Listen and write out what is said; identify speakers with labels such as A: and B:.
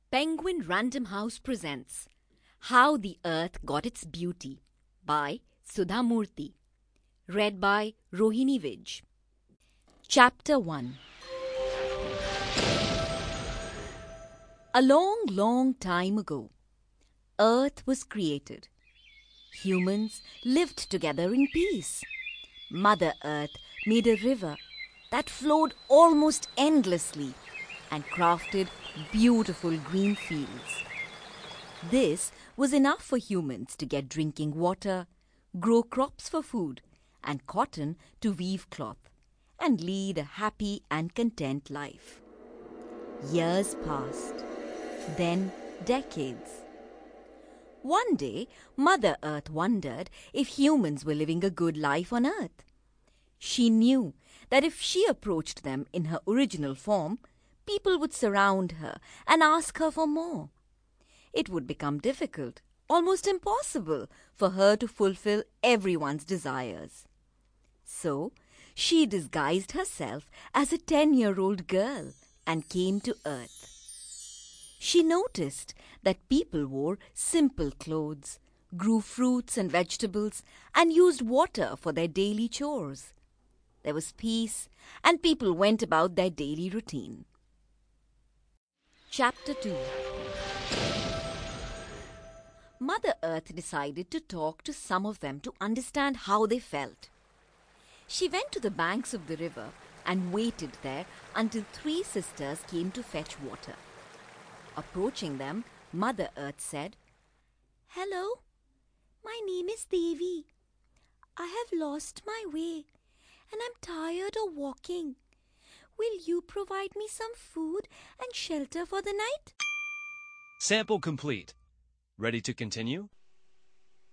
A: Penguin Random House presents How the Earth Got Its Beauty by Sudha Murthy. Read by Rohini Vij. Chapter 1. A long, long time ago, Earth was created. Humans lived together in peace. Mother Earth made a river that flowed almost endlessly and crafted beautiful green fields. This was enough for humans to get drinking water, grow crops for food, and cotton to weave cloth, and lead a happy and content life. Years passed, then decades. One day, Mother Earth wondered if humans were living a good life on Earth. She knew that if she approached them in her original form, people would surround her and ask her for more. It would become difficult, almost impossible, for her to fulfill everyone's desires. So, she disguised herself as a 10-year-old girl and came to Earth. She noticed that people wore simple clothes, grew fruits and vegetables, and used water for their daily chores. There was peace, and people went about their daily routine. Chapter 2. Mother Earth decided to talk to some of them to understand how they felt. She went to the banks of the river and waited there until 3 sisters came to fetch water. Approaching them, Mother Earth said, "Hello, my name is Devi. I have lost my way and I'm tired of walking. Will you provide me some food and shelter for the night?"
B: Sample complete. Ready to continue?